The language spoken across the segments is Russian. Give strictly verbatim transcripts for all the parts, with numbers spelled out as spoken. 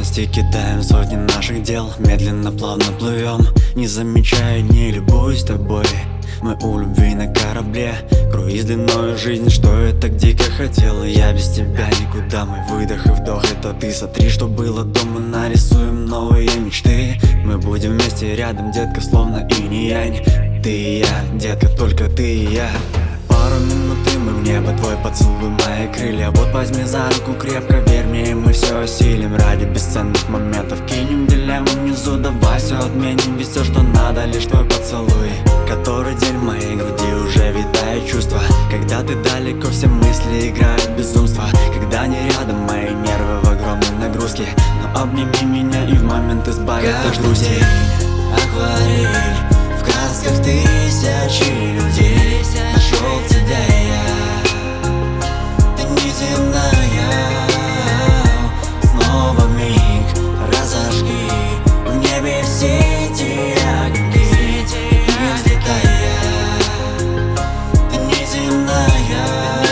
Новости кидаем сотни наших дел. Медленно, плавно плывем, не замечая, не любуюсь тобой. Мы у любви на корабле, круиз длиною жизнь, что я так дико хотел. И я без тебя никуда, мой выдох и вдох — это ты. Сотри, что было дома, нарисуем новые мечты. Мы будем вместе рядом, детка, словно инь-янь. Ты и я, детка, только ты и я. Пару минут и мы в небо, твой поцелуй, мои крылья. Вот возьми за руку крепко, верь мне, и мы все осилим. Ради бесценных моментов кинем дилемму внизу. Давай все отменим, ведь все, что надо, лишь твой поцелуй. Который день в моей груди уже витает чувство. Когда ты далеко, все мысли играют безумство. Когда не рядом, мои нервы в огромной нагрузке. Но обними меня и в момент избавит от грусти. Акварель, в красках тысячи людей. Нашел тебя я, ты неземная. Снова миг, разожги в небе все эти огни. Не взлетая, ты неземная.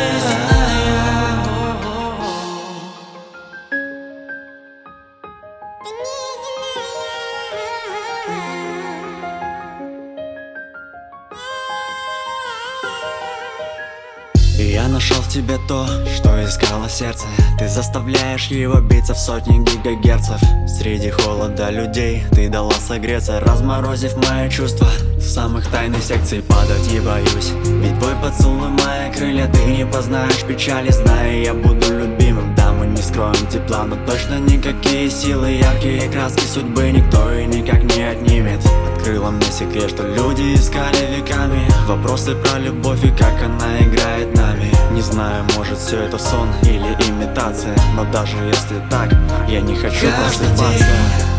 Я нашел в тебе то, что искало сердце. Ты заставляешь его биться в сотни гигагерцев. Среди холода людей ты дала согреться, разморозив мои чувства. В самых тайных секций падать не боюсь, ведь твой поцелуй, мои крылья. Ты не познаешь печали, зная, я буду любимым. Да, мы не скроем тепла, но точно никакие силы, яркие краски судьбы никто и никак не отнимет. Открыла мне секрет, что люди искали веками. Вопросы про любовь и как она играет нами. Не знаю, может все это сон или имитация, но даже если так, я не хочу Каждый просыпаться. день